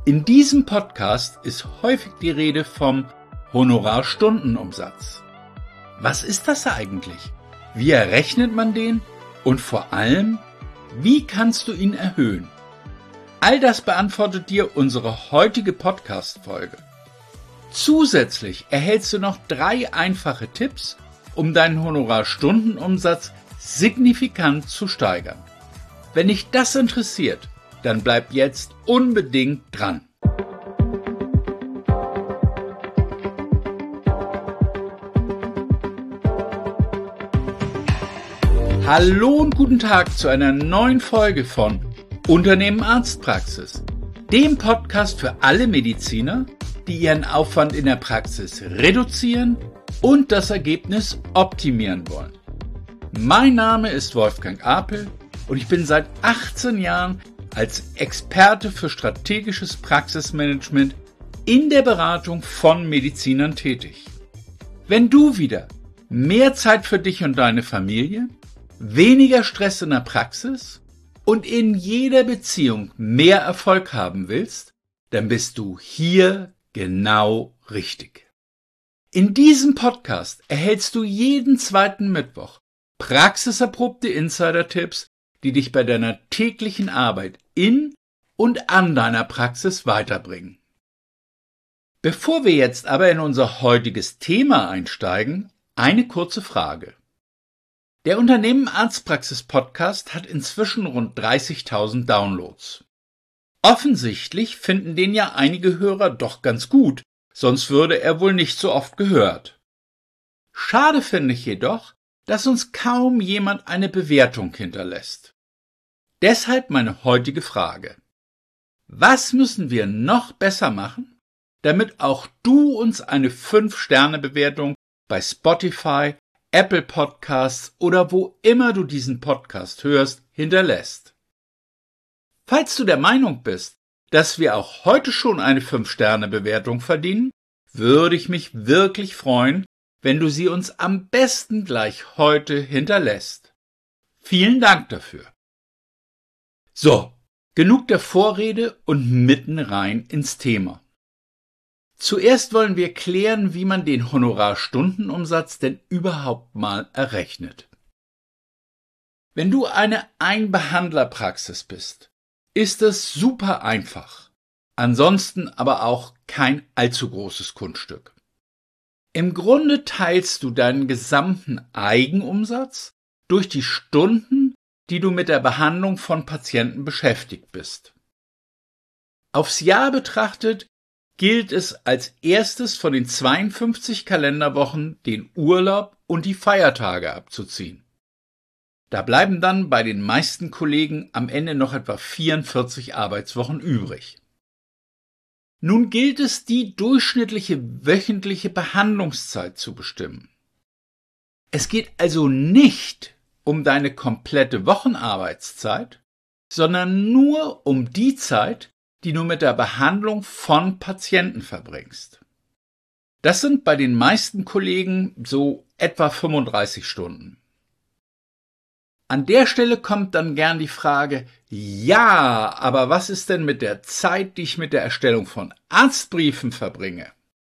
In diesem Podcast ist häufig die Rede vom Honorarstundenumsatz. Was ist das eigentlich? Wie errechnet man den? Und vor allem, wie kannst du ihn erhöhen? All das beantwortet dir unsere heutige Podcast-Folge. Zusätzlich erhältst du noch 3 einfache Tipps, um deinen Honorarstundenumsatz signifikant zu steigern. Wenn dich das interessiert, dann bleib jetzt unbedingt dran. Hallo und guten Tag zu einer neuen Folge von Unternehmen Arztpraxis, dem Podcast für alle Mediziner, die ihren Aufwand in der Praxis reduzieren und das Ergebnis optimieren wollen. Mein Name ist Wolfgang Apel und ich bin seit 18 Jahren als Experte für strategisches Praxismanagement in der Beratung von Medizinern tätig. Wenn du wieder mehr Zeit für dich und deine Familie, weniger Stress in der Praxis und in jeder Beziehung mehr Erfolg haben willst, dann bist du hier genau richtig. In diesem Podcast erhältst du jeden zweiten Mittwoch praxiserprobte Insider-Tipps, die dich bei deiner täglichen Arbeit in und an deiner Praxis weiterbringen. Bevor wir jetzt aber in unser heutiges Thema einsteigen, eine kurze Frage. Der Unternehmen Arztpraxis Podcast hat inzwischen rund 30.000 Downloads. Offensichtlich finden den ja einige Hörer doch ganz gut, sonst würde er wohl nicht so oft gehört. Schade finde ich jedoch, dass uns kaum jemand eine Bewertung hinterlässt. Deshalb meine heutige Frage. Was müssen wir noch besser machen, damit auch du uns eine 5-Sterne-Bewertung bei Spotify, Apple Podcasts oder wo immer du diesen Podcast hörst, hinterlässt? Falls du der Meinung bist, dass wir auch heute schon eine 5-Sterne-Bewertung verdienen, würde ich mich wirklich freuen, wenn du sie uns am besten gleich heute hinterlässt. Vielen Dank dafür. So, genug der Vorrede und mitten rein ins Thema. Zuerst wollen wir klären, wie man den Honorarstundenumsatz denn überhaupt mal errechnet. Wenn du eine Einbehandlerpraxis bist, ist es super einfach, ansonsten aber auch kein allzu großes Kunststück. Im Grunde teilst du deinen gesamten Eigenumsatz durch die Stunden, die du mit der Behandlung von Patienten beschäftigt bist. Aufs Jahr betrachtet gilt es als erstes von den 52 Kalenderwochen den Urlaub und die Feiertage abzuziehen. Da bleiben dann bei den meisten Kollegen am Ende noch etwa 44 Arbeitswochen übrig. Nun gilt es, die durchschnittliche wöchentliche Behandlungszeit zu bestimmen. Es geht also nicht um deine komplette Wochenarbeitszeit, sondern nur um die Zeit, die du mit der Behandlung von Patienten verbringst. Das sind bei den meisten Kollegen so etwa 35 Stunden. An der Stelle kommt dann gern die Frage, ja, aber was ist denn mit der Zeit, die ich mit der Erstellung von Arztbriefen verbringe?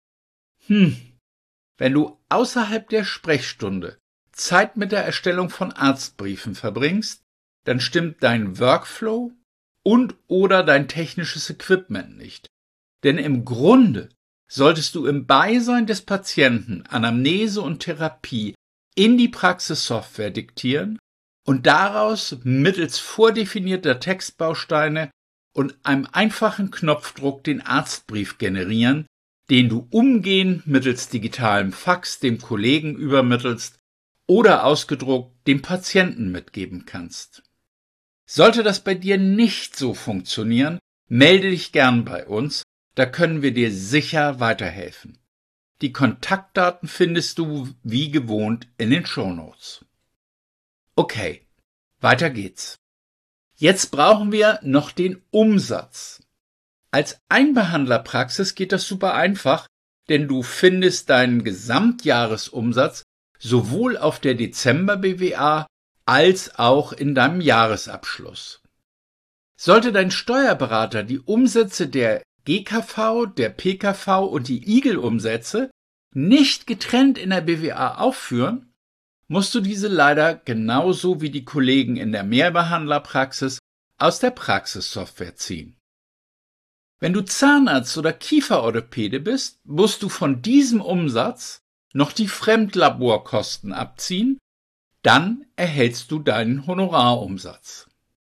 Wenn du außerhalb der Sprechstunde Zeit mit der Erstellung von Arztbriefen verbringst, dann stimmt dein Workflow und oder dein technisches Equipment nicht. Denn im Grunde solltest du im Beisein des Patienten Anamnese und Therapie in die Praxissoftware diktieren und daraus mittels vordefinierter Textbausteine und einem einfachen Knopfdruck den Arztbrief generieren, den du umgehend mittels digitalem Fax dem Kollegen übermittelst oder ausgedruckt dem Patienten mitgeben kannst. Sollte das bei dir nicht so funktionieren, melde dich gern bei uns, da können wir dir sicher weiterhelfen. Die Kontaktdaten findest du wie gewohnt in den Shownotes. Okay, weiter geht's. Jetzt brauchen wir noch den Umsatz. Als Einbehandlerpraxis geht das super einfach, denn du findest deinen Gesamtjahresumsatz sowohl auf der Dezember-BWA als auch in deinem Jahresabschluss. Sollte dein Steuerberater die Umsätze der GKV, der PKV und die IGEL-Umsätze nicht getrennt in der BWA aufführen, musst du diese leider genauso wie die Kollegen in der Mehrbehandlerpraxis aus der Praxissoftware ziehen. Wenn du Zahnarzt oder Kieferorthopäde bist, musst du von diesem Umsatz noch die Fremdlaborkosten abziehen, dann erhältst du deinen Honorarumsatz.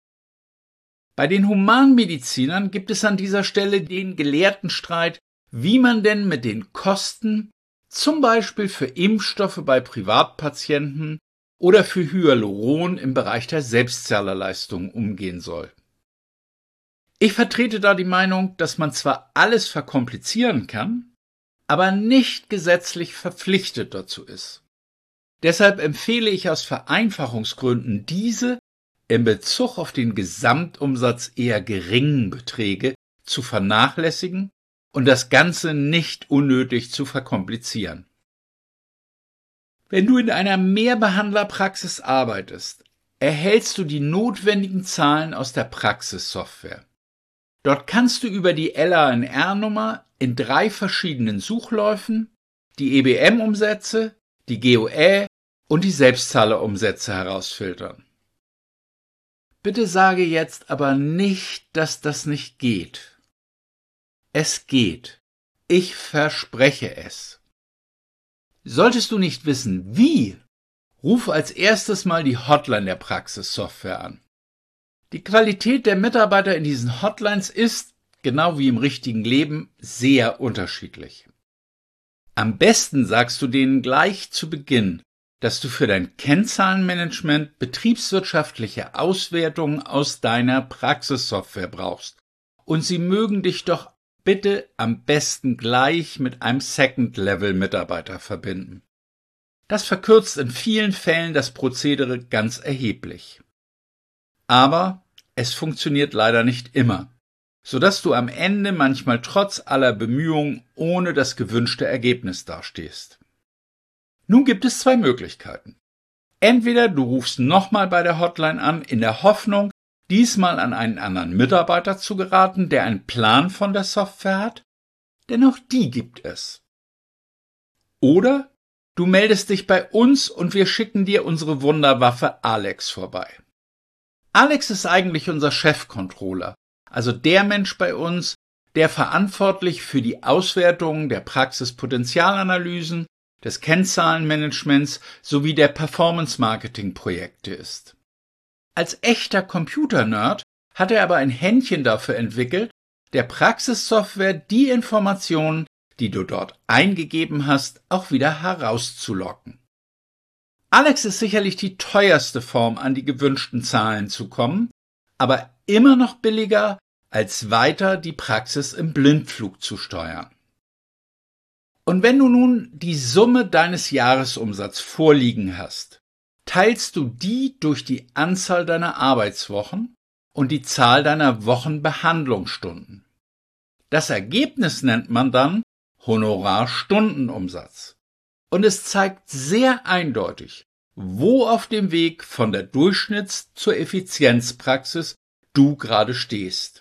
Bei den Humanmedizinern gibt es an dieser Stelle den Gelehrtenstreit, wie man denn mit den Kosten, zum Beispiel für Impfstoffe bei Privatpatienten oder für Hyaluron im Bereich der Selbstzahlerleistungen umgehen soll. Ich vertrete da die Meinung, dass man zwar alles verkomplizieren kann, aber nicht gesetzlich verpflichtet dazu ist. Deshalb empfehle ich aus Vereinfachungsgründen diese in Bezug auf den Gesamtumsatz eher geringen Beträge zu vernachlässigen und das Ganze nicht unnötig zu verkomplizieren. Wenn du in einer Mehrbehandlerpraxis arbeitest, erhältst du die notwendigen Zahlen aus der Praxissoftware. Dort kannst du über die LANR-Nummer in 3 verschiedenen Suchläufen die EBM-Umsätze, die GOE und die Selbstzahlerumsätze herausfiltern. Bitte sage jetzt aber nicht, dass das nicht geht. Es geht. Ich verspreche es. Solltest du nicht wissen, wie, ruf als erstes mal die Hotline der Praxissoftware an. Die Qualität der Mitarbeiter in diesen Hotlines ist, genau wie im richtigen Leben, sehr unterschiedlich. Am besten sagst du denen gleich zu Beginn, dass du für dein Kennzahlenmanagement betriebswirtschaftliche Auswertungen aus deiner Praxissoftware brauchst. Und sie mögen dich doch bitte am besten gleich mit einem Second-Level-Mitarbeiter verbinden. Das verkürzt in vielen Fällen das Prozedere ganz erheblich. Aber es funktioniert leider nicht immer, sodass du am Ende manchmal trotz aller Bemühungen ohne das gewünschte Ergebnis dastehst. Nun gibt es 2 Möglichkeiten. Entweder du rufst nochmal bei der Hotline an, in der Hoffnung, diesmal an einen anderen Mitarbeiter zu geraten, der einen Plan von der Software hat, denn auch die gibt es. Oder du meldest dich bei uns und wir schicken dir unsere Wunderwaffe Alex vorbei. Alex ist eigentlich unser Chefcontroller, also der Mensch bei uns, der verantwortlich für die Auswertung der Praxispotenzialanalysen, des Kennzahlenmanagements sowie der Performance-Marketing-Projekte ist. Als echter Computer-Nerd hat er aber ein Händchen dafür entwickelt, der Praxissoftware die Informationen, die du dort eingegeben hast, auch wieder herauszulocken. Alex ist sicherlich die teuerste Form, an die gewünschten Zahlen zu kommen, aber immer noch billiger, als weiter die Praxis im Blindflug zu steuern. Und wenn du nun die Summe deines Jahresumsatzes vorliegen hast, teilst du die durch die Anzahl deiner Arbeitswochen und die Zahl deiner Wochenbehandlungsstunden. Das Ergebnis nennt man dann Honorarstundenumsatz. Und es zeigt sehr eindeutig, wo auf dem Weg von der Durchschnitts- zur Effizienzpraxis du gerade stehst.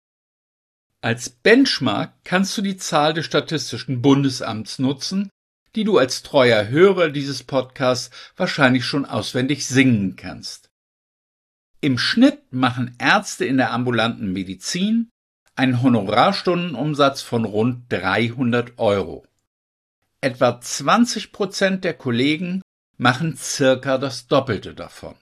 Als Benchmark kannst du die Zahl des Statistischen Bundesamts nutzen, die du als treuer Hörer dieses Podcasts wahrscheinlich schon auswendig singen kannst. Im Schnitt machen Ärzte in der ambulanten Medizin einen Honorarstundenumsatz von rund 300 €. Etwa 20% der Kollegen machen circa das Doppelte davon.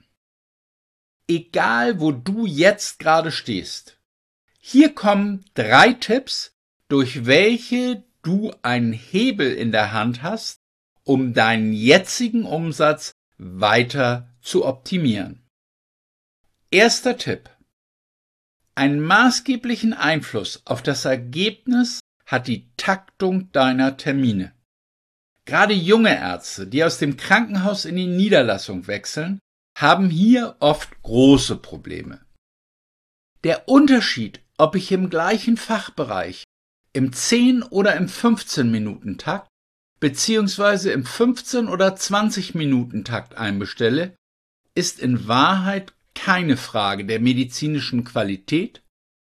Egal, wo du jetzt gerade stehst, hier kommen 3 Tipps, durch welche du einen Hebel in der Hand hast, um deinen jetzigen Umsatz weiter zu optimieren. Erster Tipp. Einen maßgeblichen Einfluss auf das Ergebnis hat die Taktung deiner Termine. Gerade junge Ärzte, die aus dem Krankenhaus in die Niederlassung wechseln, haben hier oft große Probleme. Der Unterschied, ob ich im gleichen Fachbereich im 10- oder im 15-Minuten-Takt bzw. im 15- oder 20-Minuten-Takt einbestelle, ist in Wahrheit keine Frage der medizinischen Qualität,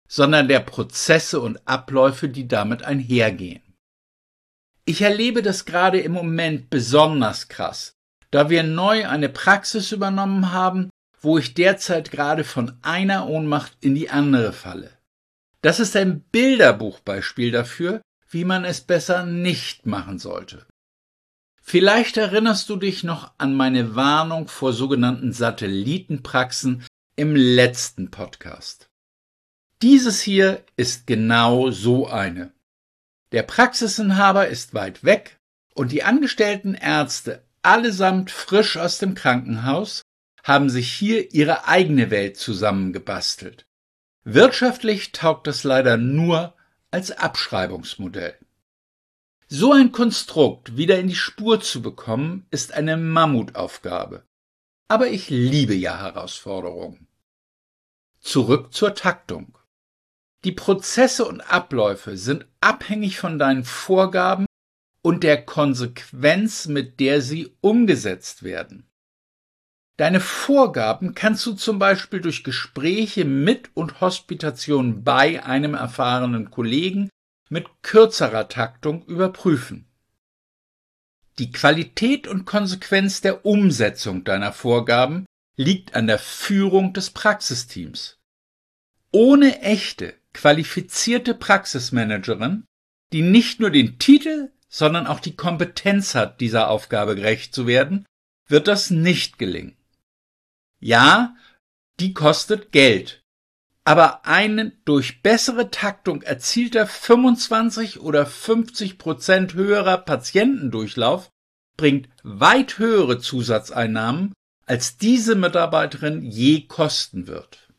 sondern der Prozesse und Abläufe, die damit einhergehen. Ich erlebe das gerade im Moment besonders krass, da wir neu eine Praxis übernommen haben, wo ich derzeit gerade von einer Ohnmacht in die andere falle. Das ist ein Bilderbuchbeispiel dafür, wie man es besser nicht machen sollte. Vielleicht erinnerst du dich noch an meine Warnung vor sogenannten Satellitenpraxen im letzten Podcast. Dieses hier ist genau so eine. Der Praxisinhaber ist weit weg und die angestellten Ärzte, allesamt frisch aus dem Krankenhaus, haben sich hier ihre eigene Welt zusammengebastelt. Wirtschaftlich taugt das leider nur als Abschreibungsmodell. So ein Konstrukt wieder in die Spur zu bekommen, ist eine Mammutaufgabe. Aber ich liebe ja Herausforderungen. Zurück zur Taktung. Die Prozesse und Abläufe sind abhängig von deinen Vorgaben und der Konsequenz, mit der sie umgesetzt werden. Deine Vorgaben kannst du zum Beispiel durch Gespräche mit und Hospitation bei einem erfahrenen Kollegen mit kürzerer Taktung überprüfen. Die Qualität und Konsequenz der Umsetzung deiner Vorgaben liegt an der Führung des Praxisteams. Ohne echte, qualifizierte Praxismanagerin, die nicht nur den Titel, sondern auch die Kompetenz hat, dieser Aufgabe gerecht zu werden, wird das nicht gelingen. Ja, die kostet Geld. Aber ein durch bessere Taktung erzielter 25 oder 50% höherer Patientendurchlauf bringt weit höhere Zusatzeinnahmen, als diese Mitarbeiterin je kosten wird.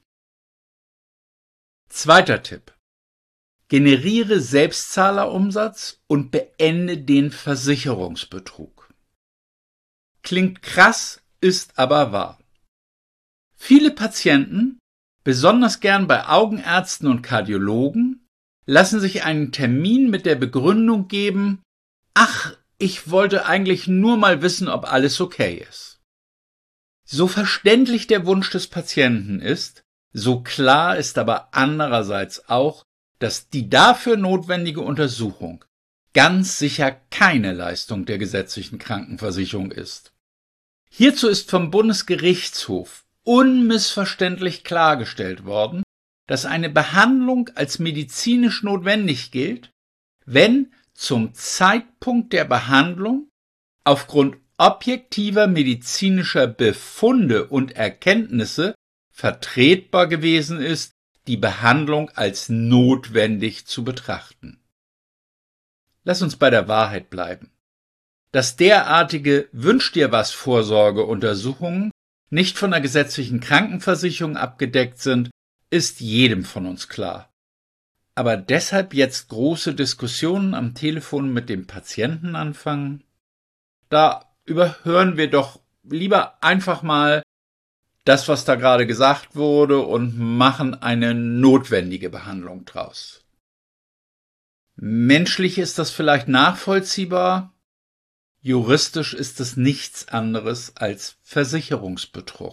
Zweiter Tipp. Generiere Selbstzahlerumsatz und beende den Versicherungsbetrug. Klingt krass, ist aber wahr. Viele Patienten, besonders gern bei Augenärzten und Kardiologen, lassen sich einen Termin mit der Begründung geben, ach, ich wollte eigentlich nur mal wissen, ob alles okay ist. So verständlich der Wunsch des Patienten ist, so klar ist aber andererseits auch, dass die dafür notwendige Untersuchung ganz sicher keine Leistung der gesetzlichen Krankenversicherung ist. Hierzu ist vom Bundesgerichtshof unmissverständlich klargestellt worden, dass eine Behandlung als medizinisch notwendig gilt, wenn zum Zeitpunkt der Behandlung aufgrund objektiver medizinischer Befunde und Erkenntnisse vertretbar gewesen ist, die Behandlung als notwendig zu betrachten. Lass uns bei der Wahrheit bleiben. Dass derartige Wünsch-dir-was-Vorsorgeuntersuchungen nicht von der gesetzlichen Krankenversicherung abgedeckt sind, ist jedem von uns klar. Aber deshalb jetzt große Diskussionen am Telefon mit dem Patienten anfangen? Da überhören wir doch lieber einfach mal das, was da gerade gesagt wurde, und machen eine notwendige Behandlung draus. Menschlich ist das vielleicht nachvollziehbar, juristisch ist es nichts anderes als Versicherungsbetrug.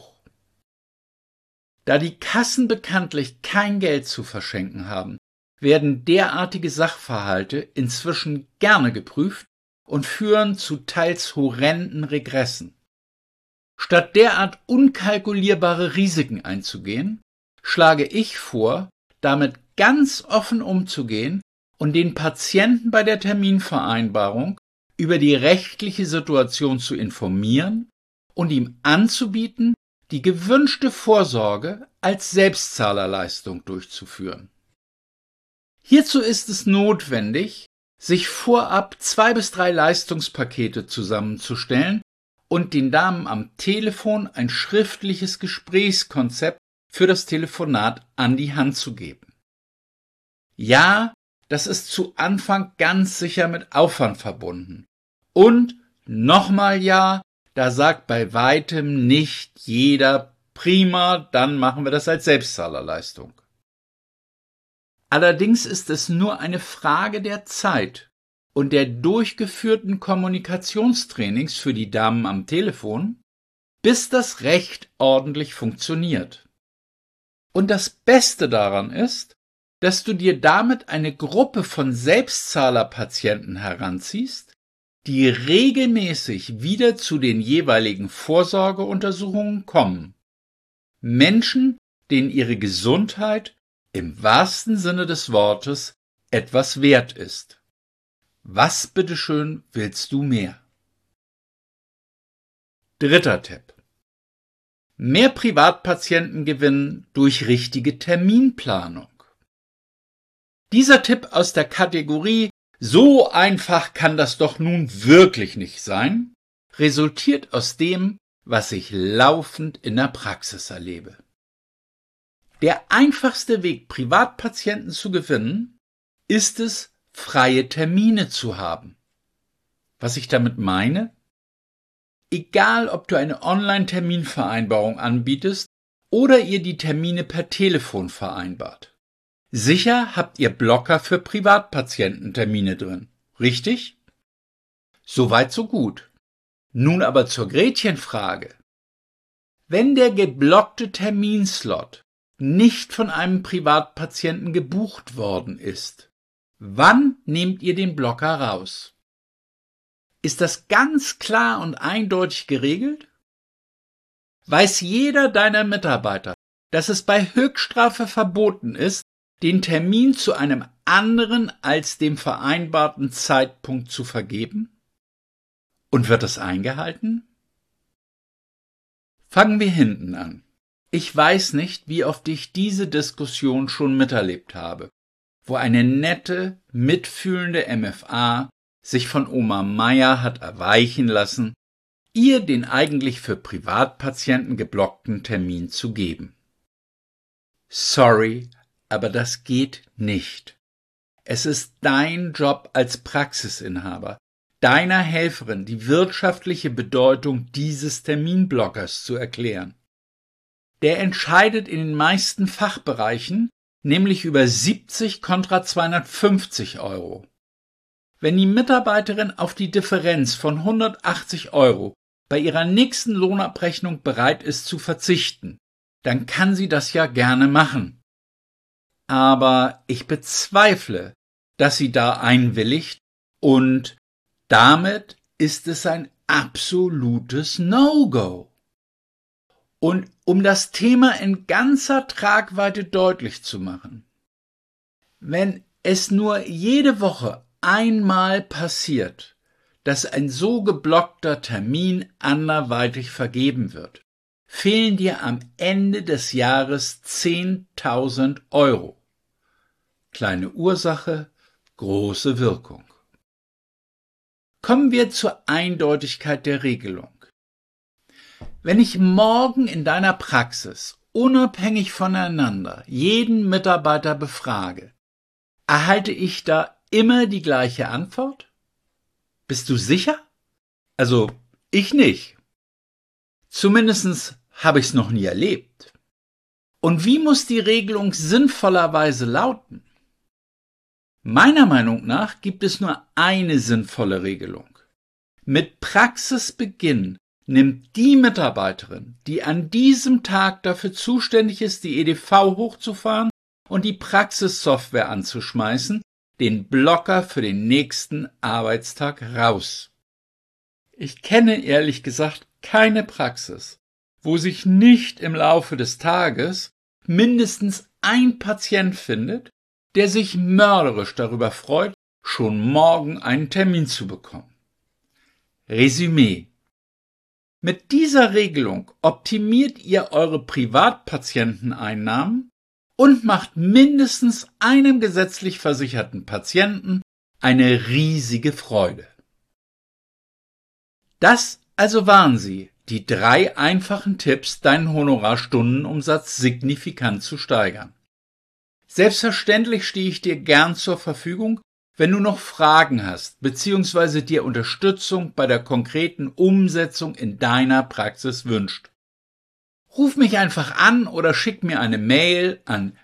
Da die Kassen bekanntlich kein Geld zu verschenken haben, werden derartige Sachverhalte inzwischen gerne geprüft und führen zu teils horrenden Regressen. Statt derart unkalkulierbare Risiken einzugehen, schlage ich vor, damit ganz offen umzugehen und den Patienten bei der Terminvereinbarung über die rechtliche Situation zu informieren und ihm anzubieten, die gewünschte Vorsorge als Selbstzahlerleistung durchzuführen. Hierzu ist es notwendig, sich vorab 2 bis 3 Leistungspakete zusammenzustellen und den Damen am Telefon ein schriftliches Gesprächskonzept für das Telefonat an die Hand zu geben. Ja, das ist zu Anfang ganz sicher mit Aufwand verbunden. Und nochmal ja, da sagt bei weitem nicht jeder, prima, dann machen wir das als Selbstzahlerleistung. Allerdings ist es nur eine Frage der Zeit und der durchgeführten Kommunikationstrainings für die Damen am Telefon, bis das Recht ordentlich funktioniert. Und das Beste daran ist, dass du dir damit eine Gruppe von Selbstzahlerpatienten heranziehst, die regelmäßig wieder zu den jeweiligen Vorsorgeuntersuchungen kommen. Menschen, denen ihre Gesundheit im wahrsten Sinne des Wortes etwas wert ist. Was bitteschön willst du mehr? Dritter Tipp. Mehr Privatpatienten gewinnen durch richtige Terminplanung. Dieser Tipp aus der Kategorie "So einfach kann das doch nun wirklich nicht sein" resultiert aus dem, was ich laufend in der Praxis erlebe. Der einfachste Weg, Privatpatienten zu gewinnen, ist es, freie Termine zu haben. Was ich damit meine? Egal, ob du eine Online-Terminvereinbarung anbietest oder ihr die Termine per Telefon vereinbart. Sicher habt ihr Blocker für Privatpatiententermine drin, richtig? Soweit so gut. Nun aber zur Gretchenfrage. Wenn der geblockte Terminslot nicht von einem Privatpatienten gebucht worden ist, wann nehmt ihr den Blocker raus? Ist das ganz klar und eindeutig geregelt? Weiß jeder deiner Mitarbeiter, dass es bei Höchststrafe verboten ist, den Termin zu einem anderen als dem vereinbarten Zeitpunkt zu vergeben? Und wird das eingehalten? Fangen wir hinten an. Ich weiß nicht, wie oft ich diese Diskussion schon miterlebt habe, wo eine nette, mitfühlende MFA sich von Oma Meier hat erweichen lassen, ihr den eigentlich für Privatpatienten geblockten Termin zu geben. Sorry, aber das geht nicht. Es ist dein Job als Praxisinhaber, deiner Helferin die wirtschaftliche Bedeutung dieses Terminblockers zu erklären. Der entscheidet in den meisten Fachbereichen nämlich über 70 kontra 250 €. Wenn die Mitarbeiterin auf die Differenz von 180 € bei ihrer nächsten Lohnabrechnung bereit ist zu verzichten, dann kann sie das ja gerne machen. Aber ich bezweifle, dass sie da einwilligt, und damit ist es ein absolutes No-Go. Und um das Thema in ganzer Tragweite deutlich zu machen: Wenn es nur jede Woche einmal passiert, dass ein so geblockter Termin anderweitig vergeben wird, fehlen dir am Ende des Jahres 10.000 €. Kleine Ursache, große Wirkung. Kommen wir zur Eindeutigkeit der Regelung. Wenn ich morgen in deiner Praxis unabhängig voneinander jeden Mitarbeiter befrage, erhalte ich da immer die gleiche Antwort? Bist du sicher? Also, ich nicht. Zumindest habe ich es noch nie erlebt. Und wie muss die Regelung sinnvollerweise lauten? Meiner Meinung nach gibt es nur eine sinnvolle Regelung. Mit Praxisbeginn nimmt die Mitarbeiterin, die an diesem Tag dafür zuständig ist, die EDV hochzufahren und die Praxissoftware anzuschmeißen, den Blocker für den nächsten Arbeitstag raus. Ich kenne ehrlich gesagt keine Praxis, wo sich nicht im Laufe des Tages mindestens ein Patient findet, der sich mörderisch darüber freut, schon morgen einen Termin zu bekommen. Resümee: Mit dieser Regelung optimiert ihr eure Privatpatienteneinnahmen und macht mindestens einem gesetzlich versicherten Patienten eine riesige Freude. Das also waren sie, die 3 einfachen Tipps, deinen Honorarstundenumsatz signifikant zu steigern. Selbstverständlich stehe ich dir gern zur Verfügung, wenn du noch Fragen hast bzw. dir Unterstützung bei der konkreten Umsetzung in deiner Praxis wünscht. Ruf mich einfach an oder schick mir eine Mail an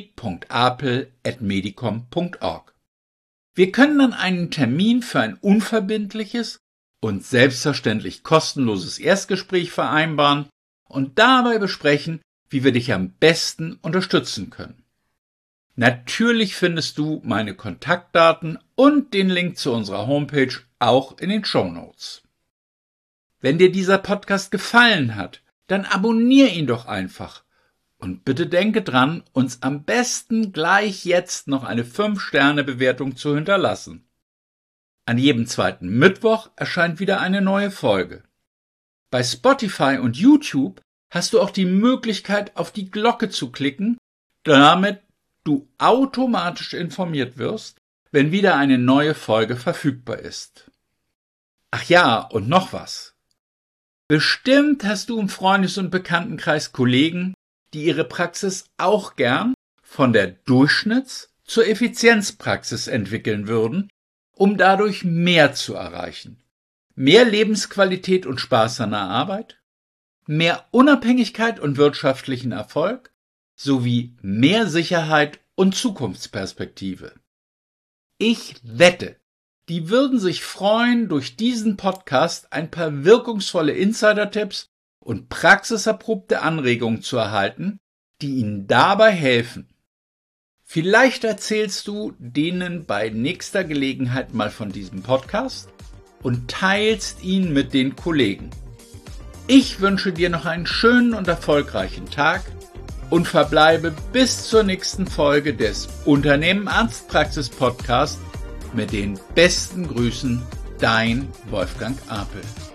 w.apel@medicom.org. Wir können dann einen Termin für ein unverbindliches und selbstverständlich kostenloses Erstgespräch vereinbaren und dabei besprechen, wie wir dich am besten unterstützen können. Natürlich findest du meine Kontaktdaten und den Link zu unserer Homepage auch in den Shownotes. Wenn dir dieser Podcast gefallen hat, dann abonniere ihn doch einfach. Und bitte denke dran, uns am besten gleich jetzt noch eine 5-Sterne-Bewertung zu hinterlassen. An jedem zweiten Mittwoch erscheint wieder eine neue Folge. Bei Spotify und YouTube hast du auch die Möglichkeit, auf die Glocke zu klicken, damit du automatisch informiert wirst, wenn wieder eine neue Folge verfügbar ist. Ach ja, und noch was. Bestimmt hast du im Freundes- und Bekanntenkreis Kollegen, die ihre Praxis auch gern von der Durchschnitts- zur Effizienzpraxis entwickeln würden, um dadurch mehr zu erreichen. Mehr Lebensqualität und Spaß an der Arbeit, mehr Unabhängigkeit und wirtschaftlichen Erfolg sowie mehr Sicherheit und Zukunftsperspektive. Ich wette, die würden sich freuen, durch diesen Podcast ein paar wirkungsvolle Insider-Tipps und praxiserprobte Anregungen zu erhalten, die ihnen dabei helfen. Vielleicht erzählst du denen bei nächster Gelegenheit mal von diesem Podcast und teilst ihn mit den Kollegen. Ich wünsche dir noch einen schönen und erfolgreichen Tag und verbleibe bis zur nächsten Folge des Unternehmen Arztpraxis Podcast mit den besten Grüßen, dein Wolfgang Apel.